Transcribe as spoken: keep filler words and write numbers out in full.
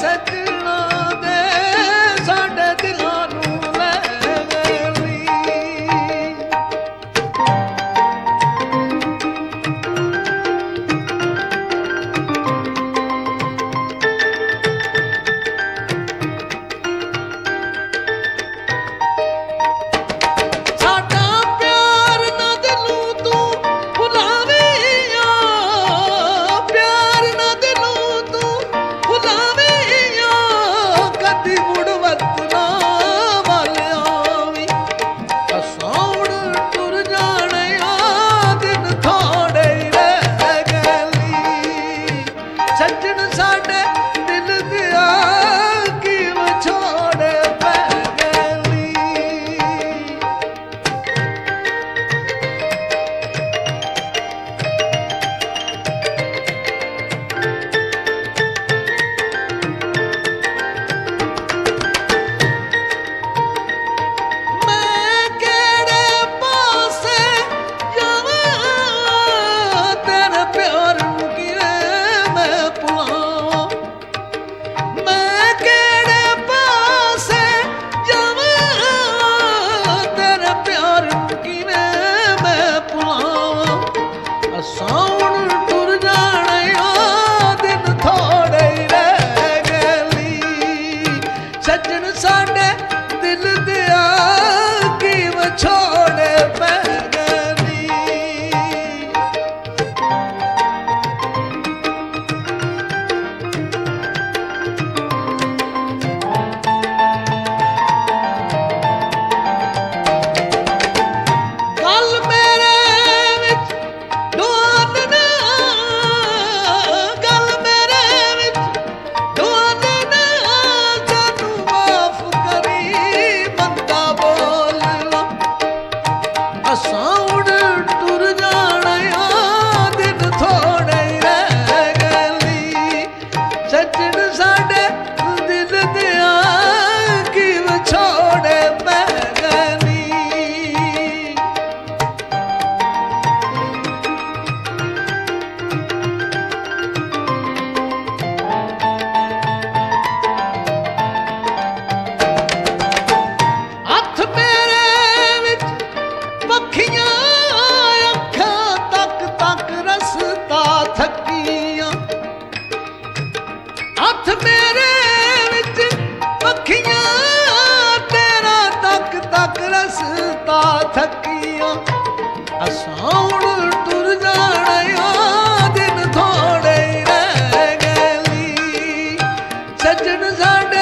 ਸਜਣਾ ਦੇ ਸਾਡੇ ਦਿਲਾਂ ਨੂੰ ਲੈ ਗਈ। ਸਾਡਾ ਪਿਆਰ ਨਾ ਦਿਲੋਂ ਤੂੰ ਭੁਲਾਵੀਆਂ, ਪਿਆਰ ਨਾ ਦਿਲੋਂ ਤੂੰ ਭੁਲਾਵੀਆਂ, ਕਦੀ ਮੁੜ ਵਤਨਾਂ ਵੱਲ ਆਵੀਂ। ਅਸਾਂ ਹੁਣ ਟੁਰ ਜਾਣੇ ਆ ਦਿਨ ਥੋੜੇ ਹੀ ਰਹਿ ਗਏ। ਸੱਜਣ ਸਾਡੇ ਦਿਲ ਦਿਆ ਕੀ ਵਿਛੋੜੇ ਪੈ ਗਏ। ਮੈਂ ਕਿਹੜੇ ਪਾਸੇ ਜਾਵਾਂ, ਤੇਰੇ ਪਿਆਰ ਨੂੰ ਕਿਵੇਂ ਮੈਂ ਭੁਲਾਵਾਂ। ਮੈਂ ਕਿਹੜੇ ਪਾਸੇ ਜਾਵਾਂ, ਤੇਰੇ ਪਿਆਰ ਨੂੰ ਕਿਵੇਂ ਮੈਂ ਭੁਲਾਵਾਂ। ਅਸਾਂ ਹੁਣ ਟੁਰ ਜਾਣੇ ਆ ਦਿਨ ਥੋੜੇ ਹੀ ਰਹਿ ਗਏ। ਸੱਜਣ ਸਾਡੇ ਦਿਲ ਦਿਆ ਕੀ ਵਿਛੋੜੇ ਪੈ ਗਏ। ਗੱਲ ਮੇਰੇ ਵਿੱਚ ਡੋਲਣਾ, ਗੱਲ ਮੇਰੇ ਵਿੱਚ ਡੋਲਣਾ, ਜਾਨੂੰ ਮਾਫ ਕਰੀ ਬੰਦਾ ਬੋਲਣਾ। ਅਸਾਂ ਹੁਣ ਟੁਰ ਜਾਣਾ ਆ ਦਿਨ ਥੋੜੇ ਹੀ ਰਹਿ ਗਏ। ਸੱਜਣ ਸਾਡੇ ਦਿਲ ਦਿਆ ਕੀ ਵਿਛੋੜੇ ਪੈ ਗਏ। ਹੱਥ ਮੇਰੇ ਵਿੱਚ ਪੱਖੀਆਂ, ਅੱਖਾਂ ਤੱਕ ਤੱਕ ਰਸਤਾ ਥੱਕੀਆਂ। ਹੱਥ ਮੇਰੇ ਵਿੱਚ ਪੱਖੀਆਂ, ਤੇਰਾ ਤੱਕ ਤੱਕ ਰਸਤਾ ਥੱਕੀਆਂ। ਅਸਾਂ ਹੁਣ ਟੁਰ ਜਾਣਾ ਆ ਦਿਨ ਥੋੜੇ ਹੀ ਰਹਿ ਗਏ। ਸੱਜਣ ਸਾਡੇ